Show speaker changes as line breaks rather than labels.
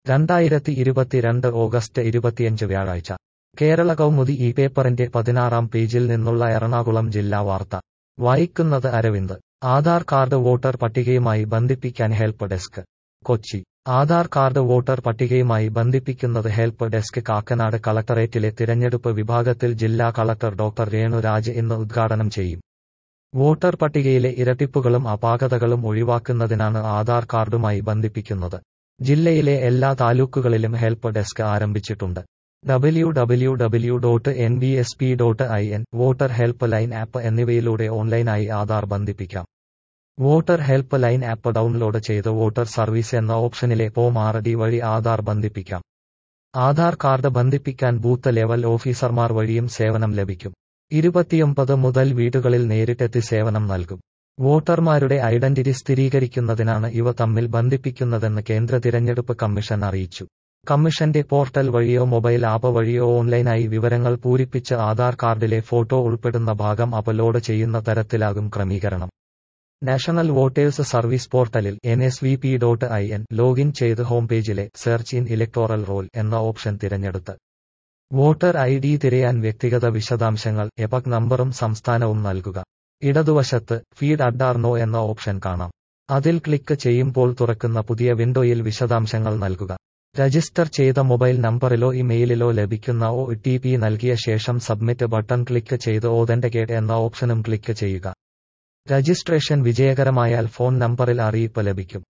2022 August 25 വ്യാഴാഴ്ച കേരള കൗമുദി ഈ പേപ്പറിന്റെ 16-ാം പേജിൽ നിന്നുള്ള എറണാകുളം ജില്ലാ വാർത്ത വായിക്കുന്നത് അരവിന്ദ്. ആധാർ കാർഡ് വോട്ടർ പട്ടികയുമായി ബന്ധിപ്പിക്കാൻ help desk. Kochi. Aadhaar card voter പട്ടികയുമായി ബന്ധിപ്പിക്കുന്നത് ഹെൽപ്പ് ഡെസ്ക് കാക്കനാട് കളക്ടറേറ്റിലെ തിരഞ്ഞെടുപ്പ് വിഭാഗത്തിൽ ജില്ലാ കളക്ടർ ഡോക്ടർ രേണു രാജ് ഇന്ന് ഉദ്ഘാടനം ചെയ്യും. വോട്ടർ പട്ടികയിലെ ഇരട്ടിപ്പുകളും അപാകതകളും ഒഴിവാക്കുന്നതിനാണ് ആധാർ കാർഡുമായി ബന്ധിപ്പിക്കുന്നത്. ജില്ലയിലെ എല്ലാ താലൂക്കുകളിലും ഹെൽപ്പ് ഡെസ്ക് ആരംഭിച്ചിട്ടുണ്ട്. www.nbsp.in, voter helpline app എന്നിവയിലൂടെ ഓൺലൈനായി ആധാർ ബന്ധിപ്പിക്കാം. Voter helpline app download ചെയ്ത് വോട്ടർ സർവീസ് എന്ന ഓപ്ഷനിലെ ഫോം 6D വഴി ആധാർ ബന്ധിപ്പിക്കാം. ആധാർ കാർഡ് ബന്ധിപ്പിക്കാൻ ബൂത്ത് ലെവൽ ഓഫീസർമാർ വഴിയും സേവനം ലഭിക്കും. 29 മുതൽ വീടുകളിൽ നേരിട്ടെത്തി സേവനം നൽകും. വോട്ടർമാരുടെ ഐഡന്റിറ്റി സ്ഥിരീകരിക്കുന്നതിനാണ് ഇവ തമ്മിൽ ബന്ധിപ്പിക്കുന്നതെന്ന് കേന്ദ്ര തിരഞ്ഞെടുപ്പ് കമ്മീഷൻ അറിയിച്ചു. കമ്മീഷന്റെ പോർട്ടൽ വഴിയോ മൊബൈൽ ആപ്പ് വഴിയോ ഓൺലൈനായി വിവരങ്ങൾ പൂരിപ്പിച്ച് ആധാർ കാർഡിലെ ഫോട്ടോ ഉൾപ്പെടുന്ന ഭാഗം അപ്ലോഡ് ചെയ്യുന്ന തരത്തിലാകും ക്രമീകരണം. നാഷണൽ വോട്ടേഴ്സ് സർവീസ് പോർട്ടലിൽ nsvp.in ലോഗിൻ ചെയ്ത് ഹോം പേജിലെ സെർച്ച് ഇൻ ഇലക്ടോറൽ റോൾ എന്ന ഓപ്ഷൻ തിരഞ്ഞെടുത്ത് വോട്ടർ ID തിരയാൻ വ്യക്തിഗത വിശദാംശങ്ങൾ, എപക് നമ്പറും സംസ്ഥാനവും നൽകുക. ഇടതുവശത്ത് ഫീഡ് അഡ്ഡാർനോ എന്ന ഓപ്ഷൻ കാണാം. അതിൽ ക്ലിക്ക് ചെയ്യുമ്പോൾ തുറക്കുന്ന പുതിയ വിൻഡോയിൽ വിശദാംശങ്ങൾ നൽകുക. രജിസ്റ്റർ ചെയ്ത മൊബൈൽ നമ്പറിലോ ഇമെയിലിലോ ലഭിക്കുന്ന OTP നൽകിയ ശേഷം സബ്മിറ്റ് ബട്ടൺ ക്ലിക്ക് ചെയ്ത് ഓതന്റിക്കേറ്റ് എന്ന ഓപ്ഷനും ക്ലിക്ക് ചെയ്യുക. രജിസ്ട്രേഷൻ വിജയകരമായാൽ ഫോൺ നമ്പറിൽ അറിയിപ്പ് ലഭിക്കും.